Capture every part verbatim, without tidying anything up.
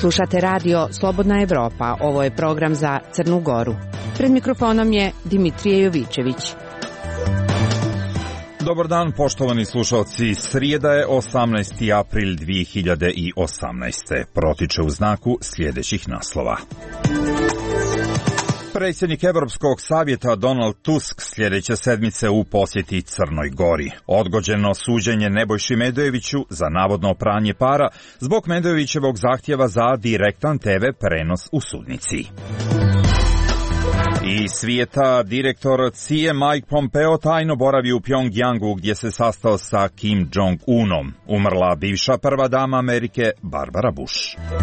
Slušate radio Slobodna Evropa, ovo je program za Crnu Goru. Pred mikrofonom je Dimitrije Jovičević. Dobar dan, poštovani slušalci. Srijeda je osamnaesti april dvije hiljade osamnaeste. Protiče u znaku sljedećih naslova. Predsjednik Europskog savjeta Donald Tusk sljedeće sedmice u posjeti Crnoj Gori. Odgođeno suđenje Nebojši Medojeviću za navodno pranje para zbog Medojevićevog zahtjeva za direktan te ve prenos u sudnici. Iz svijeta direktor C I A Mike Pompeo tajno boravi u Pjongjangu gdje se sastao sa Kim Jong-unom. Umrla bivša prva dama Amerike Barbara Bush.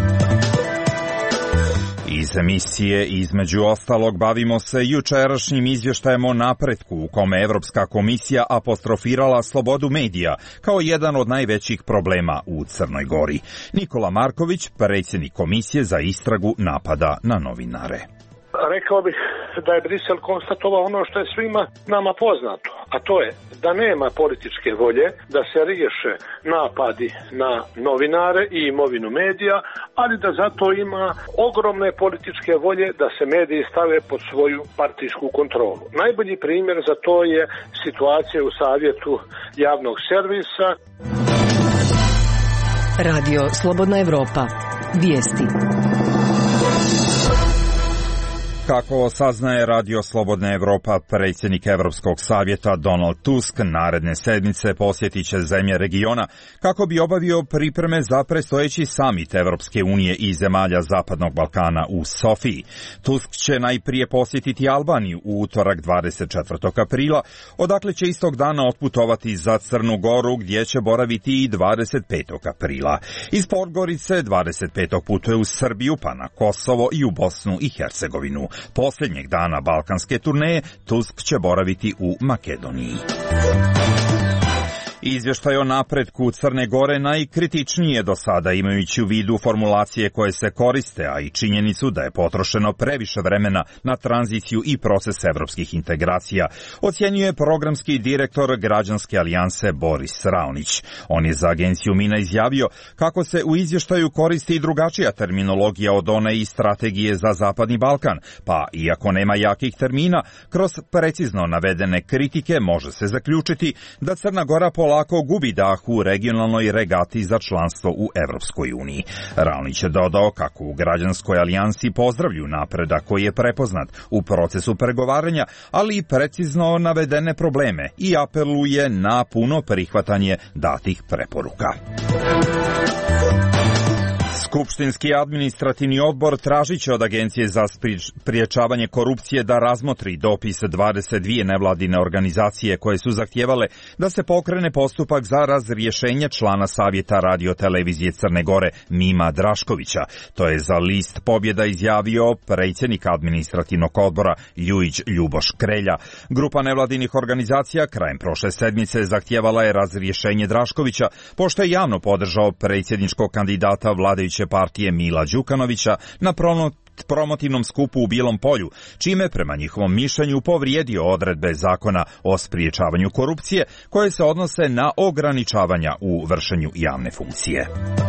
Iz emisije između ostalog bavimo se jučerašnjim izvještajem o napretku u kome Europska komisija apostrofirala slobodu medija kao jedan od najvećih problema u Crnoj Gori. Nikola Marković, predsjednik komisije za istragu napada na novinare. Rekao bih da je Brisel konstatovao ono što je svima nama poznato, a to je da nema političke volje da se riješe napadi na novinare i imovinu medija, ali da zato ima ogromne političke volje da se mediji stave pod svoju partijsku kontrolu. Najbolji primjer za to je situacija u Savjetu javnog servisa. Radio Slobodna Evropa. Vijesti. Kako saznaje Radio Slobodna Evropa, predsjednik Europskog savjeta Donald Tusk naredne sedmice posjetit će zemlje regiona kako bi obavio pripreme za predstojeći samit Europske unije i zemalja Zapadnog Balkana u Sofiji. Tusk će najprije posjetiti Albaniju u utorak dvadeset četvrtog aprila, odakle će istog dana otputovati za Crnu Goru gdje će boraviti i dvadeset petog aprila. Iz Podgorice dvadeset petog putuje u Srbiju, pa na Kosovo i u Bosnu i Hercegovinu. Posljednjeg dana balkanske turneje Tusk će boraviti u Makedoniji. Izvještaj o napretku Crne Gore najkritičniji je do sada, imajući u vidu formulacije koje se koriste, a i činjenicu da je potrošeno previše vremena na tranziciju i proces evropskih integracija, ocjenjuje programski direktor Građanske alijanse Boris Raonić. On je za agenciju Mina izjavio kako se u izvještaju koristi i drugačija terminologija od one iz strategije za Zapadni Balkan, pa iako nema jakih termina, kroz precizno navedene kritike može se zaključiti da Crna Gora po polako gubi dah u regionalnoj regati za članstvo u Evropskoj uniji. Raonić je dodao kako u Građanskoj alijansi pozdravlju napredak koji je prepoznat u procesu pregovaranja, ali i precizno navedene probleme i apeluje na puno prihvatanje datih preporuka. Skupštinski administrativni odbor tražit će od Agencije za sprječavanje korupcije da razmotri dopis dvadeset dvije nevladine organizacije koje su zahtijevale da se pokrene postupak za razrješenje člana Savjeta radiotelevizije Crne Gore Mima Draškovića. To je za list Pobjeda izjavio predsjednik administrativnog odbora Ljujić Ljuboš Krelja. Grupa nevladinih organizacija krajem prošle sedmice zahtijevala je razrješenje Draškovića, pošto je javno podržao predsjedničkog kandidata vladajuće partije Mila Đukanovića na promotivnom skupu u Bijelom Polju, čime prema njihovom mišljenju povrijedio odredbe zakona o sprječavanju korupcije koje se odnose na ograničavanja u vršenju javne funkcije.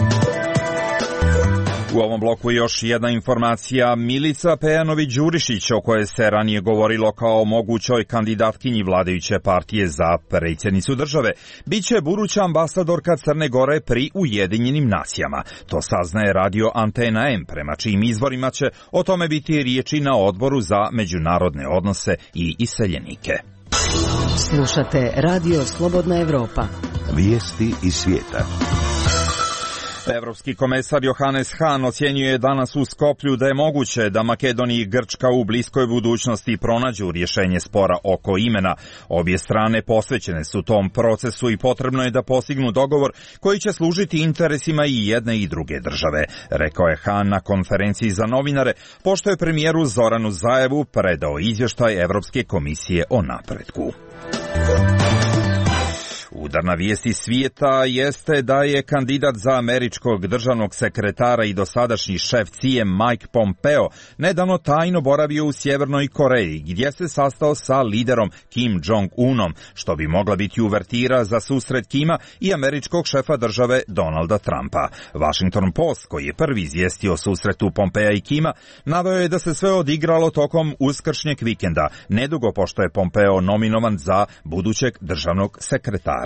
U ovom bloku još jedna informacija. Milica Pejanović-Đurišić, o kojoj se ranije govorilo kao mogućoj kandidatkinji vladajuće partije za predsjednicu države, bit će buduća ambasadorka Crne Gore pri Ujedinjenim nacijama. To saznaje radio Antena M, prema čijim izvorima će o tome biti riječi na Odboru za međunarodne odnose i iseljenike. Slušate Radio Slobodna Evropa. Vijesti iz svijeta. Evropski komesar Johannes Hahn ocjenjuje danas u Skoplju da je moguće da Makedonija i Grčka u bliskoj budućnosti pronađu rješenje spora oko imena. Obje strane posvećene su tom procesu i potrebno je da postignu dogovor koji će služiti interesima i jedne i druge države, rekao je Hahn na konferenciji za novinare, pošto je premijeru Zoranu Zaevu predao izvještaj Evropske komisije o napretku. Udarna vijest iz svijeta jeste da je kandidat za američkog državnog sekretara i dosadašnji šef C I A Mike Pompeo nedavno tajno boravio u Sjevernoj Koreji, gdje se sastao sa liderom Kim Jong-unom, što bi mogla biti uvertira za susret Kima i američkog šefa države Donalda Trumpa. Washington Post, koji je prvi izvijestio o susretu Pompea i Kima, naveo je da se sve odigralo tokom uskršnjeg vikenda, nedugo pošto je Pompeo nominovan za budućeg državnog sekretara.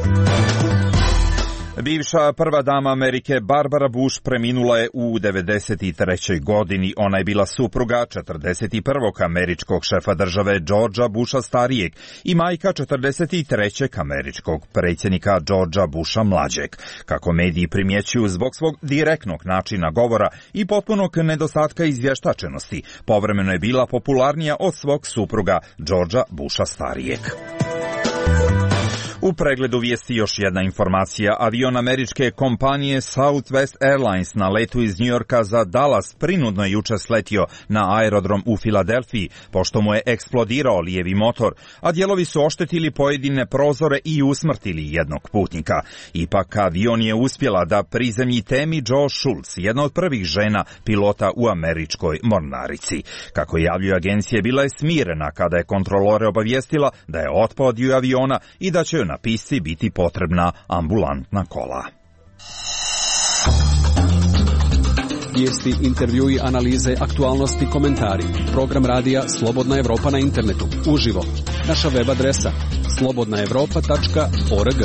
Bivša prva dama Amerike Barbara Bush preminula je u devedeset trećoj godini. Ona je bila supruga četrdeset prvog američkog šefa države Georgea Busha starijeg i majka četrdeset trećeg američkog predsjednika Georgea Busha mlađeg. Kako mediji primjećuju, zbog svog direktnog načina govora i potpunog nedostatka izvještačenosti, povremeno je bila popularnija od svog supruga Georgea Busha starijeg. U pregledu vijesti još jedna informacija. Avion američke kompanije Southwest Airlines na letu iz Njujorka za Dallas prinudno je jučer sletio na aerodrom u Filadelfiji, pošto mu je eksplodirao lijevi motor, a dijelovi su oštetili pojedine prozore i usmrtili jednog putnika. Ipak avion je uspjela da prizemlji Tammy Jo Schultz, jedna od prvih žena pilota u američkoj mornarici. Kako javljaju agencije, bila je smirena kada je kontrolore obavijestila da je otpao dio aviona i da će na pisci biti potrebna ambulantna kola. Vijesti, intervjui, analize, aktualnosti, komentari. Program radija Slobodna Evropa na internetu. Uživo. Naša web adresa slobodna evropa tačka org.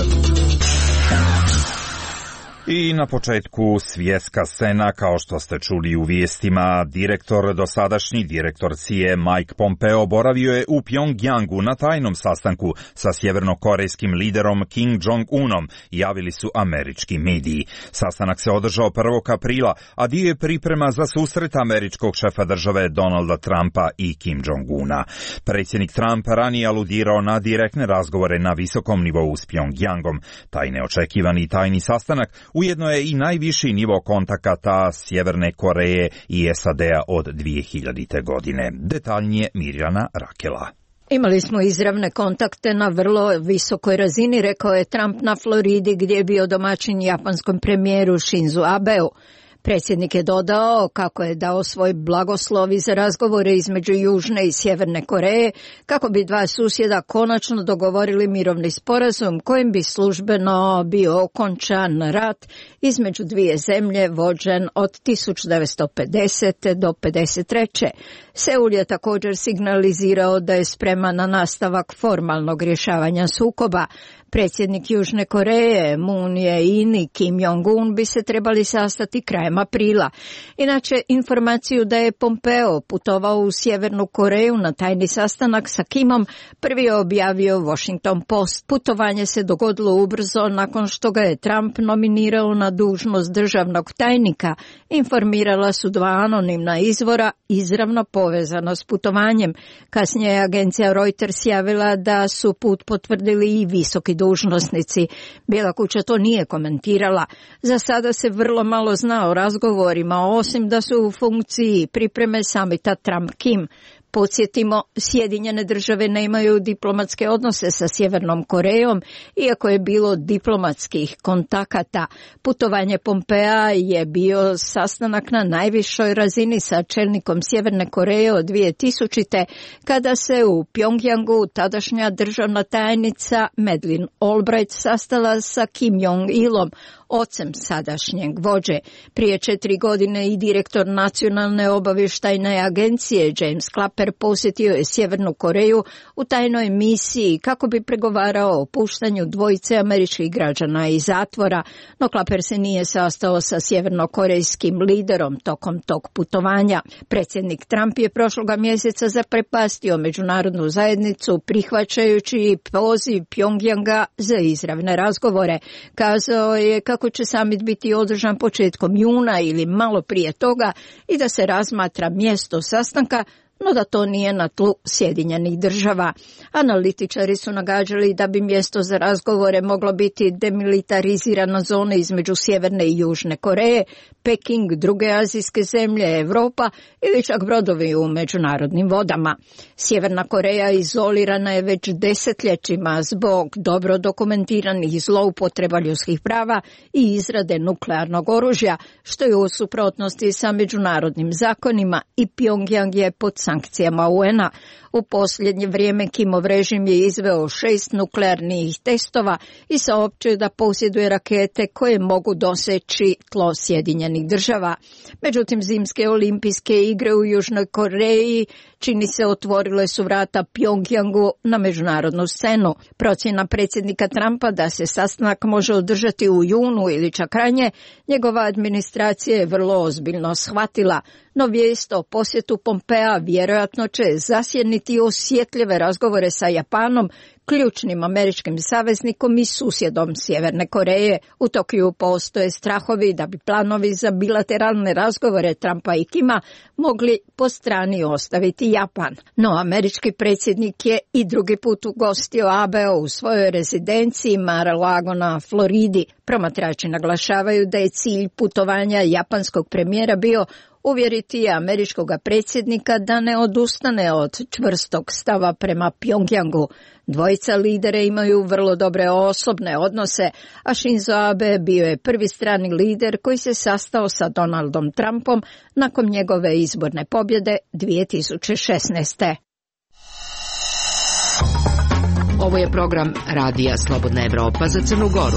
I na početku svjetska scena, kao što ste čuli u vijestima, direktor, dosadašnji direktor C I A Mike Pompeo boravio je u Pjongjangu na tajnom sastanku sa sjevernokorejskim liderom Kim Jong-unom, javili su američki mediji. Sastanak se održao prvog aprila, a dio je priprema za susret američkog šefa države Donalda Trumpa i Kim Jong-una. Predsjednik Trump ranije aludirao na direktne razgovore na visokom nivou s Pjongjangom. Taj neočekivani tajni sastanak ujedno je i najviši nivo kontakata Sjeverne Koreje i S A D-a od dvije hiljadite. godine. Detaljnije Mirjana Rakela. Imali smo izravne kontakte na vrlo visokoj razini, rekao je Trump na Floridi, gdje je bio domaćin japanskom premijeru Shinzo Abeu. Predsjednik je dodao kako je dao svoj blagoslov za razgovore između Južne i Sjeverne Koreje, kako bi dva susjeda konačno dogovorili mirovni sporazum kojim bi službeno bio okončan rat između dvije zemlje vođen od tisuću devetsto pedesete. do pedeset treće. Seul je također signalizirao da je spreman na nastavak formalnog rješavanja sukoba. Predsjednik Južne Koreje, Moon Jae-in i Kim Jong-un bi se trebali sastati krajem aprila. Inače, informaciju da je Pompeo putovao u Sjevernu Koreju na tajni sastanak sa Kimom prvi je objavio Washington Post. Putovanje se dogodilo ubrzo nakon što ga je Trump nominirao na dužnost državnog tajnika, informirala su dva anonimna izvora izravno povezano s putovanjem. Kasnije je agencija Reuters javila da su put potvrdili i visoki dužnosnici. Bijela kuća to nije komentirala. Za sada se vrlo malo zna o razgovorima, osim da su u funkciji pripreme samita Trump-Kim. Podsjetimo, Sjedinjene države nemaju diplomatske odnose sa Sjevernom Korejom, iako je bilo diplomatskih kontakata. Putovanje Pompea je bio sastanak na najvišoj razini sa čelnikom Sjeverne Koreje od dvije tisućite. kada se u Pjongjangu tadašnja državna tajnica Madeleine Albright sastala sa Kim Jong-ilom, ocem sadašnjeg vođe. Prije četiri godine i direktor Nacionalne obavještajne agencije James Clapper posjetio je Sjevernu Koreju u tajnoj misiji kako bi pregovarao o puštanju dvojice američkih građana iz zatvora, no Clapper se nije sastao sa sjevernokorejskim liderom tokom tog putovanja. Predsjednik Trump je prošloga mjeseca zaprepastio međunarodnu zajednicu prihvaćajući poziv Pjongjanga za izravne razgovore. Kazao je kako će samit biti održan početkom juna ili malo prije toga i da se razmatra mjesto sastanka, no da to nije na tlu Sjedinjenih država. Analitičari su nagađali da bi mjesto za razgovore moglo biti demilitarizirana zona između Sjeverne i Južne Koreje, Peking, druge azijske zemlje, Europa ili čak brodovi u međunarodnim vodama. Sjeverna Koreja izolirana je već desetljećima zbog dobro dokumentiranih zloupotreba ljudskih prava i izrade nuklearnog oružja, što je u suprotnosti sa međunarodnim zakonima i Pjongjang je pod sankcijama U N-a. U posljednje vrijeme Kimov režim je izveo šest nuklearnih testova i saopćio da posjeduje rakete koje mogu doseći tlo Sjedinjenih država. Međutim, zimske olimpijske igre u Južnoj Koreji čini se otvorile su vrata Pjongjangu na međunarodnu scenu. Procjena predsjednika Trumpa da se sastanak može održati u junu ili čak ranije, njegova administracija je vrlo ozbiljno shvatila. No vijest o posjetu Pompea vjerojatno će zasjeniti osjetljive razgovore sa Japanom, ključnim američkim saveznikom i susjedom Sjeverne Koreje. U Tokiju postoje strahovi da bi planovi za bilateralne razgovore Trumpa i Kima mogli po strani ostaviti Japan. No američki predsjednik je i drugi put ugostio Abeo u svojoj rezidenciji Mar-a-Lago na Floridi. Promatrači naglašavaju da je cilj putovanja japanskog premijera bio uvjeriti američkog predsjednika da ne odustane od čvrstog stava prema Pjongjangu. Dvojica lidere imaju vrlo dobre osobne odnose, a Shinzo Abe bio je prvi strani lider koji se sastao sa Donaldom Trumpom nakon njegove izborne pobjede dvije tisuće šesnaeste. Ovo je program Radija Slobodna Evropa za Crnu Goru.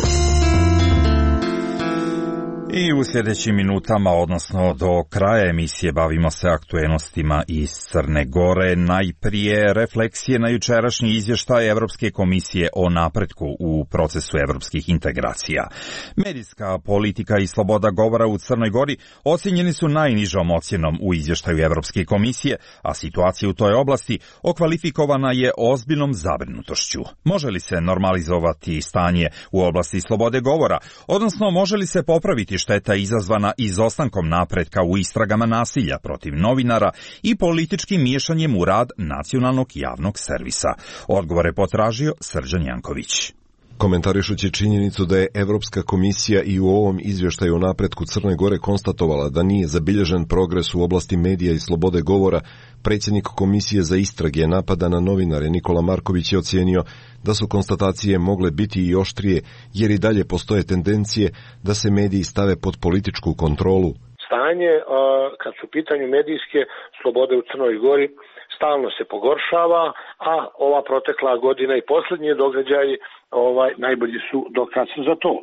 I u sljedećim minutama, odnosno do kraja emisije, bavimo se aktuelnostima iz Crne Gore. Najprije refleksije na jučerašnji izvještaj Evropske komisije o napretku u procesu evropskih integracija. Medijska politika i sloboda govora u Crnoj Gori ocjenjeni su najnižom ocjenom u izvještaju Evropske komisije, a situacija u toj oblasti okvalifikovana je ozbiljnom zabrinutošću. Može li se normalizovati stanje u oblasti slobode govora, odnosno može li se popraviti šteta izazvana izostankom napretka u istragama nasilja protiv novinara i političkim miješanjem u rad nacionalnog javnog servisa? Odgovor je potražio Srđan Janković. Komentarišući činjenicu da je Evropska komisija i u ovom izvještaju o napretku Crne Gore konstatovala da nije zabilježen progres u oblasti medija i slobode govora, predsjednik Komisije za istrage napada na novinare Nikola Marković je ocijenio da su konstatacije mogle biti i oštrije, jer i dalje postoje tendencije da se mediji stave pod političku kontrolu. Stanje, kad su u pitanju medijske slobode u Crnoj Gori, stalno se pogoršava, a ova protekla godina i posljednji događaji ovaj, najbolji su dokaz za to. E,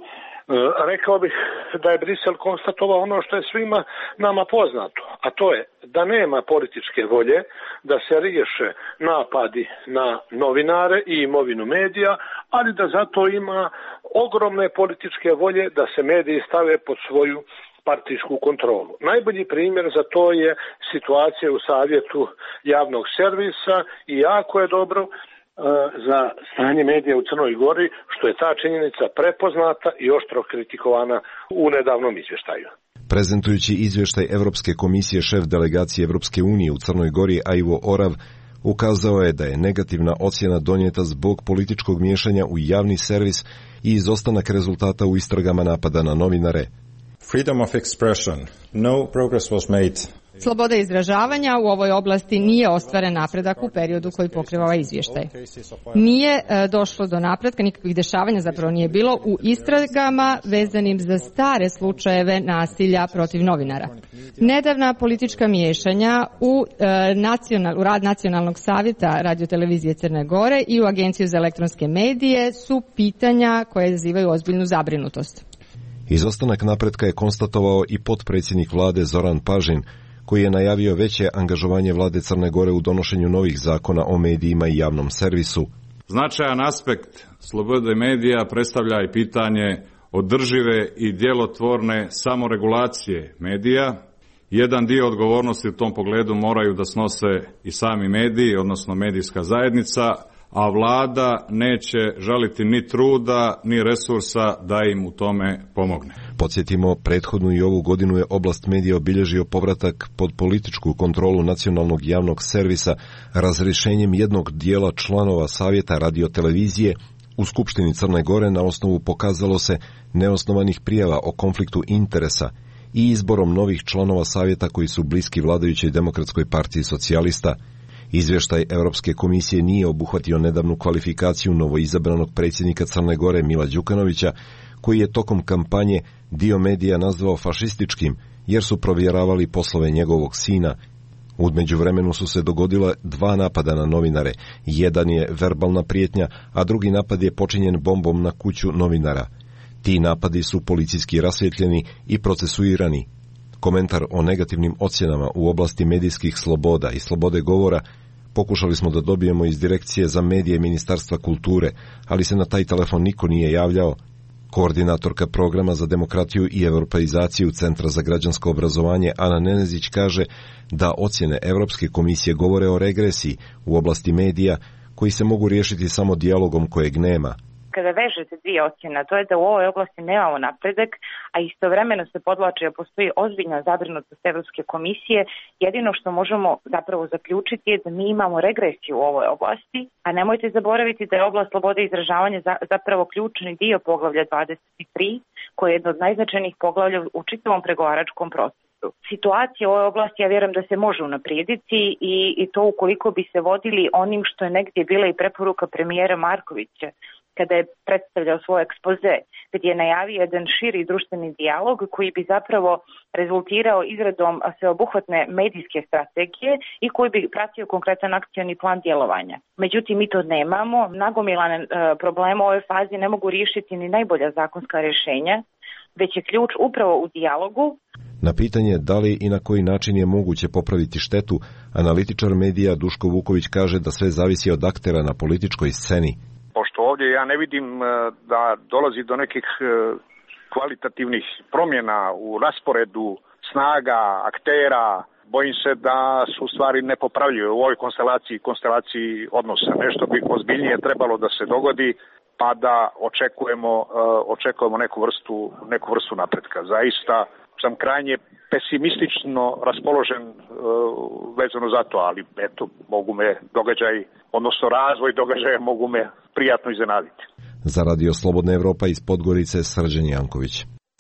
rekao bih da je Brisel konstatovao ono što je svima nama poznato, a to je da nema političke volje da se riješe napadi na novinare i imovinu medija, ali da zato ima ogromne političke volje da se mediji stave pod svoju partijsku kontrolu. Najbolji primjer za to je situacija u Savjetu javnog servisa i jako je dobro e, za stanje medija u Crnoj Gori što je ta činjenica prepoznata i oštro kritikovana u nedavnom izvještaju. Prezentujući izvještaj Evropske komisije, šef delegacije Evropske unije u Crnoj Gori Aivo Orav ukazao je da je negativna ocjena donijeta zbog političkog miješanja u javni servis i izostanak rezultata u istragama napada na novinare. Freedom of expression. No progress was made. Sloboda izražavanja u ovoj oblasti nije ostvaren napredak u periodu koji pokriva ovaj izvještaj. Nije e, došlo do napretka, nikakvih dešavanja zapravo nije bilo u istragama vezanim za stare slučajeve nasilja protiv novinara. Nedavna politička miješanja u, e, nacional, u rad Nacionalnog savjeta radiotelevizije Crne Gore i u Agenciju za elektronske medije su pitanja koje izazivaju ozbiljnu zabrinutost. Izostanak napretka je konstatovao i potpredsjednik vlade Zoran Pažin, koji je najavio veće angažovanje vlade Crne Gore u donošenju novih zakona o medijima i javnom servisu. Značajan aspekt slobode medija predstavlja i pitanje održive i djelotvorne samoregulacije medija. Jedan dio odgovornosti u tom pogledu moraju da snose i sami mediji, odnosno medijska zajednica, a vlada neće žaliti ni truda, ni resursa da im u tome pomogne. podsjetimo, prethodnu i ovu godinu je oblast medija obilježio povratak pod političku kontrolu nacionalnog javnog servisa razrješenjem jednog dijela članova Savjeta radiotelevizije u Skupštini Crne Gore na osnovu, pokazalo se, neosnovanih prijava o konfliktu interesa i izborom novih članova savjeta koji su bliski vladajućoj Demokratskoj partiji socijalista. Izvještaj Europske komisije nije obuhvatio nedavnu kvalifikaciju novoizabranog predsjednika Crne Gore Mila Đukanovića, koji je tokom kampanje dio medija nazvao fašističkim, jer su provjeravali poslove njegovog sina. U međuvremenu su se dogodila dva napada na novinare. Jedan je verbalna prijetnja, a drugi napad je počinjen bombom na kuću novinara. Ti napadi su policijski rasvjetljeni i procesuirani. Komentar o negativnim ocjenama u oblasti medijskih sloboda i slobode govora pokušali smo da dobijemo iz Direkcije za medije Ministarstva kulture, ali se na taj telefon niko nije javljao. Koordinatorka programa za demokratiju i europeizaciju Centra za građansko obrazovanje Ana Nenezić kaže da ocjene Europske komisije govore o regresiji u oblasti medija koji se mogu riješiti samo dijalogom kojeg nema. Kada vežete dvije ocjene, to je da u ovoj oblasti nemamo napredak, a istovremeno se podvlači da postoji ozbiljna zabrinutost Evropske komisije, jedino što možemo zapravo zaključiti je da mi imamo regresiju u ovoj oblasti, a nemojte zaboraviti da je oblast slobode izražavanja zapravo ključni dio poglavlja dvadeset tri, koje je jedno od najznačajnijih poglavlja u čitavom pregovaračkom procesu. Situacija u ovoj oblasti, ja vjerujem da se može unaprijediti i, i to ukoliko bi se vodili onim što je negdje bila i preporuka premijera Markovića, kada je predstavljao svoj ekspoze, gdje je najavio jedan širi društveni dijalog koji bi zapravo rezultirao izradom sveobuhvatne medijske strategije i koji bi pratio konkretan akcioni plan djelovanja. Međutim, mi to nemamo. Nagomilane e, probleme u ovoj fazi ne mogu riješiti ni najbolja zakonska rješenja, već je ključ upravo u dijalogu. Na pitanje da li i na koji način je moguće popraviti štetu, analitičar medija Duško Vuković kaže da sve zavisi od aktera na političkoj sceni. Pošto ovdje ja ne vidim da dolazi do nekih kvalitativnih promjena u rasporedu snaga, aktera, bojim se da su stvari nepopravljive u ovoj konstelaciji, konstelaciji odnosa. Nešto bi ozbiljnije trebalo da se dogodi, pa da očekujemo, očekujemo neku vrstu, neku vrstu napretka. Zaista sam krajnje pesimistično raspoložen uh, vezano za to, ali eto, mogu me događaj, odnosno razvoj događaja mogu me prijatno iznenaditi. Za Radio Slobodna Evropa iz Podgorice, Srđan Janković.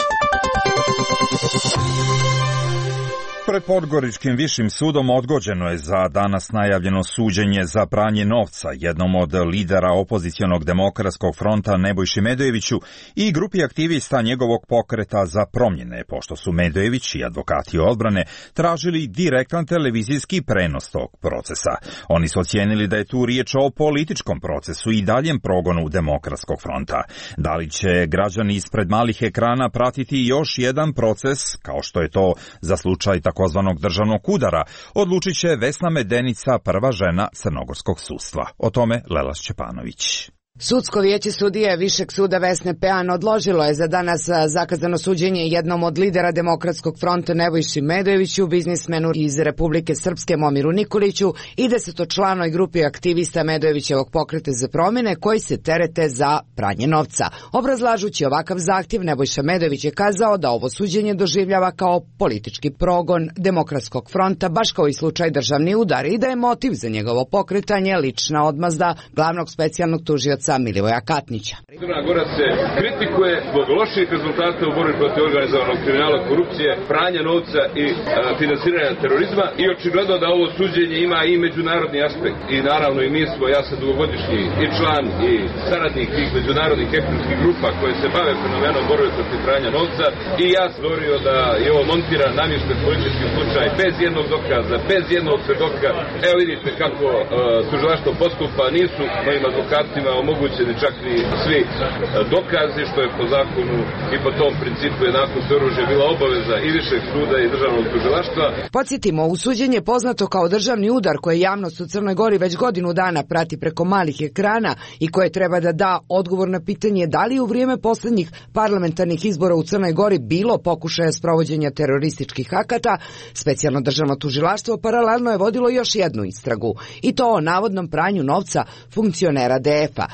Pred Podgoričkim višim sudom odgođeno je za danas najavljeno suđenje za pranje novca jednom od lidera opozicionog demokratskog fronta Nebojši Medojeviću i grupi aktivista njegovog pokreta za promjene, pošto su Medojević i advokati odbrane tražili direktan televizijski prenos tog procesa. Oni su ocijenili da je tu riječ o političkom procesu i daljem progonu demokratskog fronta. Da li će građani ispred malih ekrana pratiti još jedan proces, kao što je to za slučaj takozvanog državnog udara, odlučit će Vesna Medenica, prva žena crnogorskog sudstva. O tome Lela Šćepanović. Sudsko vijeće sudije Višeg suda Vesne Pean odložilo je za danas zakazano suđenje jednom od lidera Demokratskog fronta Nebojši Medojeviću, biznismenu iz Republike Srpske Momiru Nikoliću i desetočlanoj grupi aktivista Medojevićevog pokreta za promjene koji se terete za pranje novca. Obrazlažući ovakav zahtjev, Nebojša Medojević je kazao da ovo suđenje doživljava kao politički progon Demokratskog fronta, baš kao i slučaj državni udar, i da je motiv za njegovo pokretanje lična odmazda glavnog specijalnog tužioca Milivoja Katnića. Crna Gora se kritikuje zbog loših rezultata u borbi protiv organizovanog kriminala, korupcije, pranja novca i a, finansiranja terorizma i očigledno da ovo suđenje ima i međunarodni aspekt. I naravno i mi smo, ja sam dugogodišnji i član i saradnik tih međunarodnih ekonomskih grupa koje se bave fenomenom borbe protiv pranja novca i ja sam govorio da je ovo montiran, namješten politički slučaj bez jednog dokaza, bez jednog svedoka. Evo vidite kako uh, tužilaštvo postupa, nisu mojim advokatima omogućeni čak ni svi dokazi, što je po zakonu i po tom principu jednakost oružja bila obaveza i Višeg suda i državnog tužilaštva. Podsjetimo, u suđenje poznato kao državni udar koje javnost u Crnoj Gori već godinu dana prati preko malih ekrana i koje treba da da odgovor na pitanje da li u vrijeme posljednjih parlamentarnih izbora u Crnoj Gori bilo pokušaja sprovođenja terorističkih akata, specijalno državno tužilaštvo paralelno je vodilo još jednu istragu, i to o navodnom pranju novca funkcionera D F-a.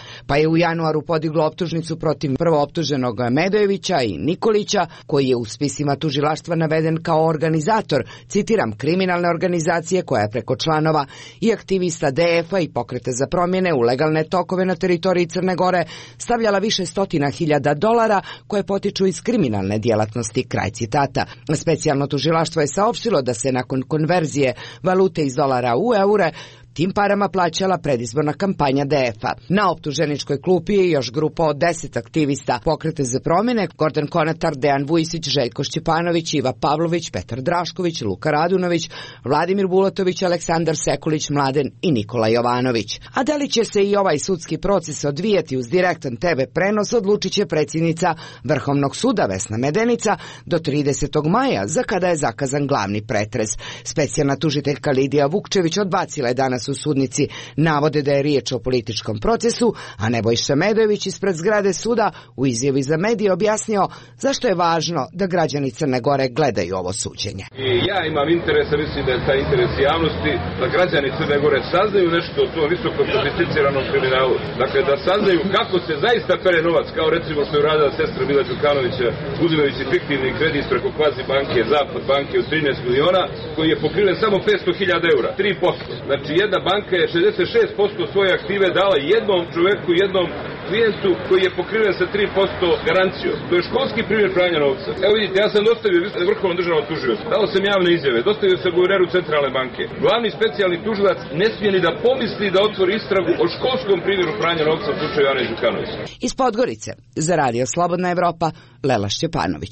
pa je u januaru podiglo optužnicu protiv prvooptuženog Medojevića i Nikolića, koji je u spisima tužilaštva naveden kao organizator, citiram, kriminalne organizacije koja je preko članova i aktivista D F-a i Pokreta za promjene u legalne tokove na teritoriji Crne Gore stavljala više stotina hiljada dolara koje potiču iz kriminalne djelatnosti, kraj citata. Specijalno tužilaštvo je saopštilo da se nakon konverzije valute iz dolara u eure tim parama plaćala predizborna kampanja D F-a. Na optuženičkoj klupi je još grupa od deset aktivista Pokrete za promjene, Gordon Konatar, Dejan Vujisić, Željko Šćepanović, Iva Pavlović, Petar Drašković, Luka Radunović, Vladimir Bulatović, Aleksandar Sekulić, Mladen i Nikola Jovanović. A da li će se i ovaj sudski proces odvijati uz direktan T V prenos, odlučit će predsjednica Vrhovnog suda Vesna Medenica do tridesetog maja, za kada je zakazan glavni pretres. Specijalna tužiteljka Lidija Vukčević odbacila je danas u sudnici navode da je riječ o političkom procesu, a Nebojša Medojević ispred zgrade suda u izjavi za medije objasnio zašto je važno da građani Crne Gore gledaju ovo suđenje. I ja imam interesa, mislim da je taj interes javnosti, da građani Crne Gore saznaju nešto o tom visoko sofisticiranom kriminalu. Dakle, da saznaju kako se zaista pere novac, kao recimo što je uradila sestra Mila Đukanovića, uzimajući fiktivni kredit preko kvazi banke, Zapad banke od trinaest miliona, koji je pokriven samo petsto hiljada eura, tri posto. Znači, jedna banka je šezdeset šest posto svoje aktive dala jednom čoveku, jednom klijentu koji je pokriven sa tri posto garancijom. To je školski primjer pranja novca. Evo vidite, ja sam dostavio Vrhovnom državnom tužiocu, dao sam javne izjave, dostavio sam guverneru Centralne banke. Glavni specijalni tužilac ne smije ni da pomisli da otvori istragu o školskom primjeru pranja novca u slučaju Ane Đukanović. Iz Podgorice, za Radio Slobodna Evropa, Lela Šćepanović.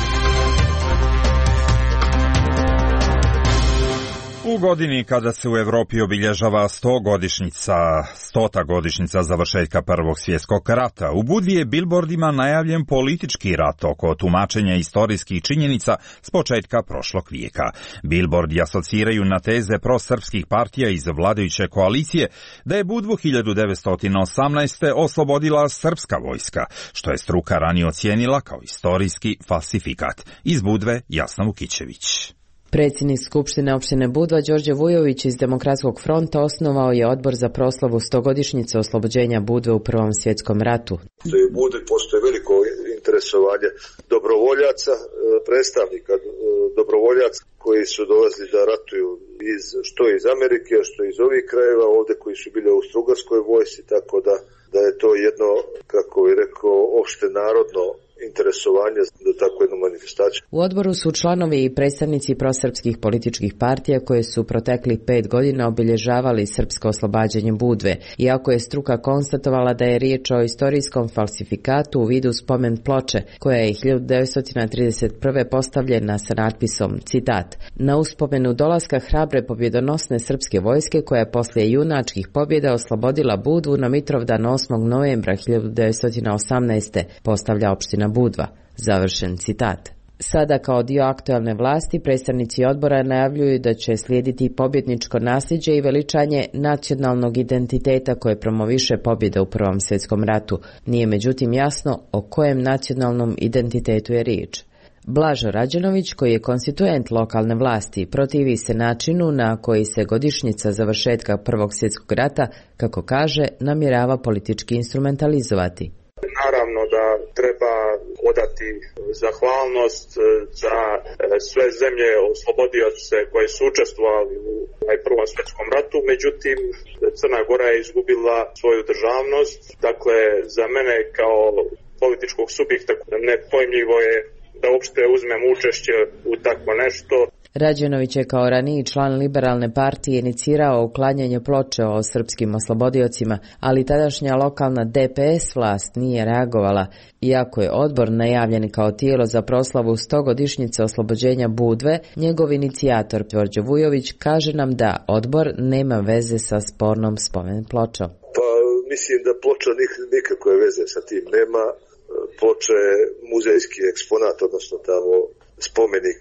U godini kada se u Evropi obilježava sto godišnjica, stota godišnjica završetka Prvog svjetskog rata, u Budvi je bilbordima najavljen politički rat oko tumačenja istorijskih činjenica s početka prošlog vijeka. Bilbordi asociraju na teze prosrpskih partija iz vladajuće koalicije da je Budvu hiljadu devetsto osamnaeste. oslobodila srpska vojska, što je struka ranije ocijenila kao istorijski falsifikat. Iz Budve Jasna Vukićević. Predsjednik Skupštine opštine Budva Đorđe Vujović iz Demokratskog fronta osnovao je odbor za proslavu stogodišnjice oslobođenja Budve u Prvom svjetskom ratu. U Budvi postoje veliko interesovanje dobrovoljaca, predstavnika dobrovoljaca koji su dolazili da ratuju iz, što iz Amerike, što iz ovih krajeva, ovdje koji su bili u Austro-Ugarskoj vojsci, tako da, da je to jedno, kako bih rekao, opšte narodno interesovanje za takvu jednu manifestaciju. U odboru su članovi i predstavnici prosrpskih političkih partija koje su protekli pet godina obilježavali srpsko oslobađanje Budve, iako je struka konstatovala da je riječ o istorijskom falsifikatu u vidu spomen ploče, koja je hiljadu devetsto trideset prve. postavljena sa natpisom, citat, na uspomenu dolaska hrabre pobjedonosne srpske vojske koja je poslije junačkih pobjeda oslobodila Budvu na Mitrovdan osmog novembra hiljadu devetsto osamnaeste. postavlja opština Budva. Završen citat. Sada kao dio aktualne vlasti predstavnici odbora najavljuju da će slijediti pobjedničko nasljeđe i veličanje nacionalnog identiteta koje promoviše pobjede u Prvom svjetskom ratu. Nije međutim jasno o kojem nacionalnom identitetu je riječ. Blažo Rađenović, koji je konstituent lokalne vlasti, protivi se načinu na koji se godišnjica završetka Prvog svjetskog rata, kako kaže, namjerava politički instrumentalizovati. Naravno da treba odati zahvalnost za sve zemlje oslobodioce koje su učestvovali u Prvom svjetskom ratu, međutim Crna Gora je izgubila svoju državnost, dakle za mene kao političkog subjekta nepojmljivo je da uopšte uzmem učešće u takvo nešto. Rađenović je kao raniji član liberalne partije inicirao uklanjanje ploče o srpskim oslobodiocima, ali tadašnja lokalna D P S vlast nije reagovala, iako je odbor najavljen kao tijelo za proslavu stogodišnjice oslobođenja Budve. Njegov inicijator Đorđe Vujović kaže nam da odbor nema veze sa spornom spomen pločom. Pa mislim da ploča nikakve veze sa tim nema. Ploča je muzejski eksponat, odnosno tamo spomenik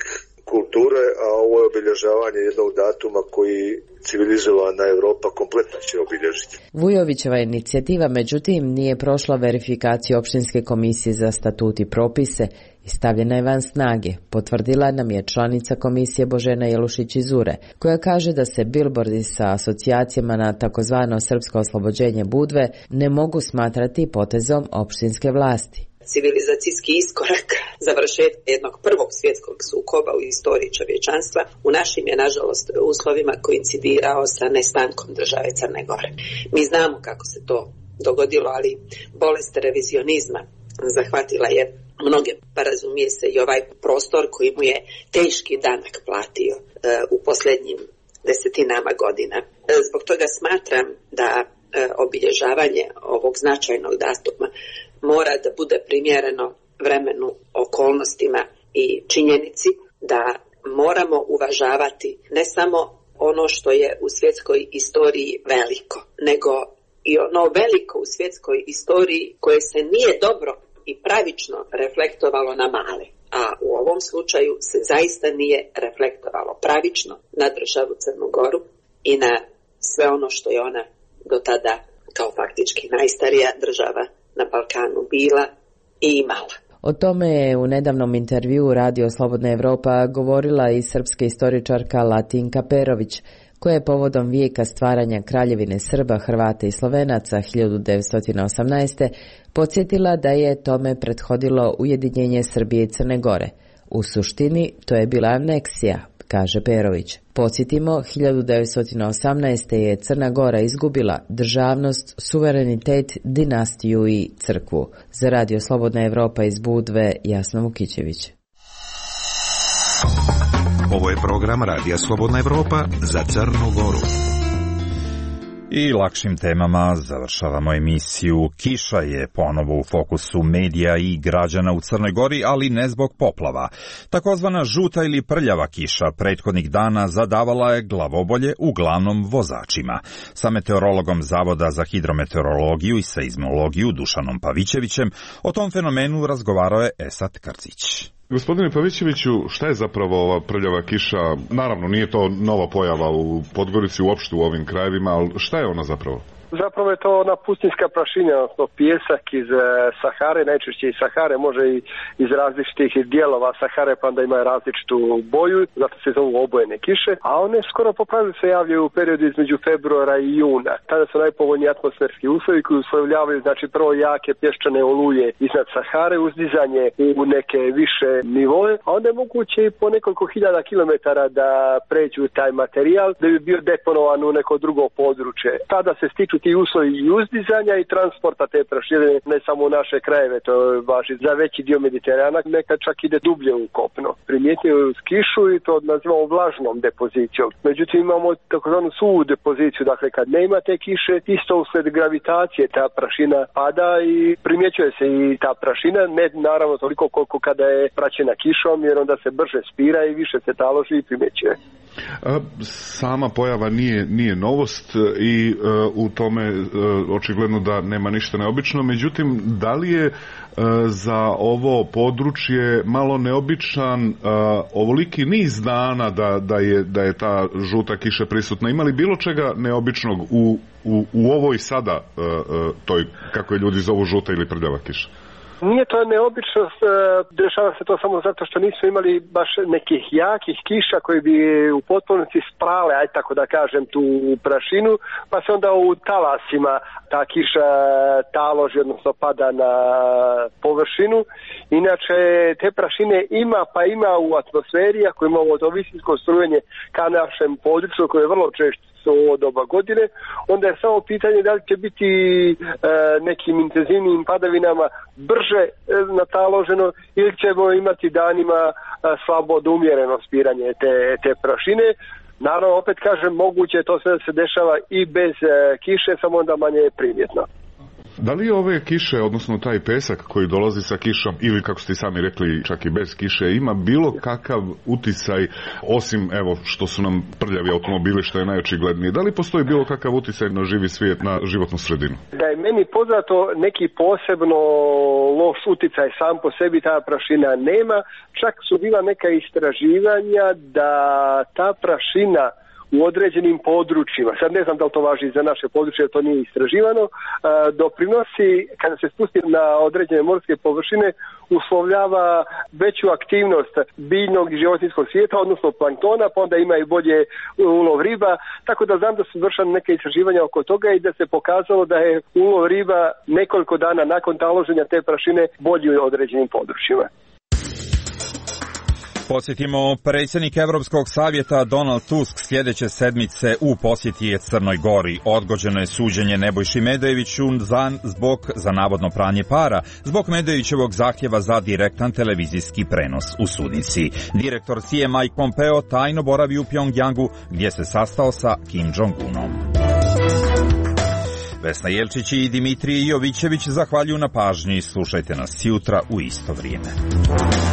kulture, a ovo je obilježavanje jednog datuma koji civilizovana Evropa kompletno će obilježiti. Vujovićeva inicijativa, međutim, nije prošla verifikaciju opštinske komisije za statut i propise i stavljena je van snage, potvrdila nam je članica komisije Božena Jelušić iz Ure, koja kaže da se bilbordi sa asocijacijama na takozvano srpsko oslobođenje Budve ne mogu smatrati potezom opštinske vlasti. Civilizacijski iskorak završetka jednog prvog svjetskog sukoba u istoriji čovječanstva u našim je, nažalost, uslovima koincidirao sa nestankom države Crne Gore. Mi znamo kako se to dogodilo, ali bolest revizionizma zahvatila je mnoge, pa razumije se i ovaj prostor koji mu je teški danak platio e, u posljednjim desetinama godina. E, zbog toga smatram da e, obilježavanje ovog značajnog datuma mora da bude primjereno vremenu, okolnostima i činjenici da moramo uvažavati ne samo ono što je u svjetskoj istoriji veliko, nego i ono veliko u svjetskoj istoriji koje se nije dobro i pravično reflektovalo na male. A u ovom slučaju se zaista nije reflektovalo pravično na državu Crnu Goru i na sve ono što je ona do tada kao faktički najstarija država na Balkanu bila i imala. O tome je u nedavnom intervjuu Radio Slobodna Evropa govorila i srpska istoričarka Latinka Perović, koja je povodom vijeka stvaranja Kraljevine Srba, Hrvata i Slovenaca hiljadu devetsto osamnaeste. podsjetila da je tome prethodilo ujedinjenje Srbije i Crne Gore. U suštini to je bila aneksija, kaže Perović. Podsjetimo, hiljadu devetsto osamnaeste. je Crna Gora izgubila državnost, suverenitet, dinastiju i crkvu. Za Radio Slobodna Evropa iz Budve, Jasna Vukićević. Ovo je program Radija Slobodna Evropa za Crnu Goru. I lakšim temama završavamo emisiju. Kiša je ponovo u fokusu medija i građana u Crnoj Gori, ali ne zbog poplava. Takozvana žuta ili prljava kiša prethodnih dana zadavala je glavobolje uglavnom vozačima. Sa meteorologom Zavoda za hidrometeorologiju i seizmologiju Dušanom Pavićevićem o tom fenomenu razgovarao je Esat Krcić. Gospodine Pavićeviću, šta je zapravo ova prljava kiša? Naravno, nije to nova pojava u Podgorici, uopšte u ovim krajevima, ali šta je ona zapravo? Zapravo je to ona pustinska prašina, odnosno pijesak iz Sahare, najčešće iz Sahare, može i iz različitih dijelova Sahare, pa onda ima različitu boju, zato se zovu obojene kiše, a one skoro po pravilu se javljaju u periodu između februara i juna. Tada su najpovoljniji atmosferski uslovi koji uslovljavaju, znači prvo jake pješčane oluje iznad Sahare, uzdizanje u neke više nivoe, a onda je moguće i po nekoliko hiljada kilometara da pređu taj materijal, da bi bio deponovan u neko drugo područje. Tada se stiču ti uslovi i uzdizanja i transporta te prašine, ne samo u naše krajeve, to važi za veći dio Mediterana, nekad čak ide dublje u kopno. Primijetio uz kišu i to nazivamo vlažnom depozicijom. Međutim, imamo takozvanu suvu depoziciju, dakle kad nema te kiše, isto usled gravitacije ta prašina pada i primjećuje se i ta prašina, ne naravno toliko koliko kada je praćena kišom, jer onda se brže spira i više se taloži i primjećuje. Sama pojava nije, nije novost i uh, u tome uh, očigledno da nema ništa neobično, međutim, da li je uh, za ovo područje malo neobičan uh, ovoliki niz dana da, da, je, da je ta žuta kiša prisutna? Ima li bilo čega neobičnog u, u, u ovoj sada uh, uh, toj, kako je ljudi zovu, žuta ili prljava kiša? Nije to neobičnost, dešava se to samo zato što nisu imali baš nekih jakih kiša koji bi u potpunosti sprale, aj tako da kažem, tu prašinu, pa se onda u talasima ta kiša taloži, odnosno pada na površinu. Inače, te prašine ima, pa ima u atmosferi, ako imamo to visinsko strujenje ka našem području, koje je vrlo često u doba godine, onda je samo pitanje da li će biti e, nekim intenzivnim padavinama brže e, nataloženo ili ćemo imati danima e, slabo do umjereno spiranje te, te prašine. Naravno, opet kažem, moguće je to sve da se dešava i bez e, kiše, samo onda manje je primjetno. Da li ove kiše, odnosno taj pesak koji dolazi sa kišom, ili kako ste sami rekli, čak i bez kiše, ima bilo kakav uticaj, osim evo što su nam prljavi automobili, što je najočiglednije, da li postoji bilo kakav uticaj na živi svijet, na životnu sredinu? Da je meni poznato, neki posebno loš uticaj sam po sebi ta prašina nema, čak su bila neka istraživanja da ta prašina u određenim područjima, sad ne znam da li to važi za naše područje, to nije istraživano, doprinosi, kada se spusti na određene morske površine, uslovljava veću aktivnost biljnog i životinjskog svijeta, odnosno planktona, pa onda ima i bolje ulov riba, tako da znam da su vršene neke istraživanja oko toga i da se pokazalo da je ulov riba nekoliko dana nakon taloženja te prašine bolji u određenim područjima. Podsjetimo, predsjednik Evropskog savjeta Donald Tusk sljedeće sedmice u posjeti je Crnoj Gori. Odgođeno je suđenje Nebojši Medojeviću za, zbog za navodno pranje para, zbog Medojevićevog zahtjeva za direktan televizijski prenos u sudnici. Direktor C I A Mike Pompeo tajno boravi u Pjongjangu, gdje se sastao sa Kim Jong-unom. Vesna Jelčić i Dimitrij Jovićević zahvaljuju na pažnji. Slušajte nas jutra u isto vrijeme.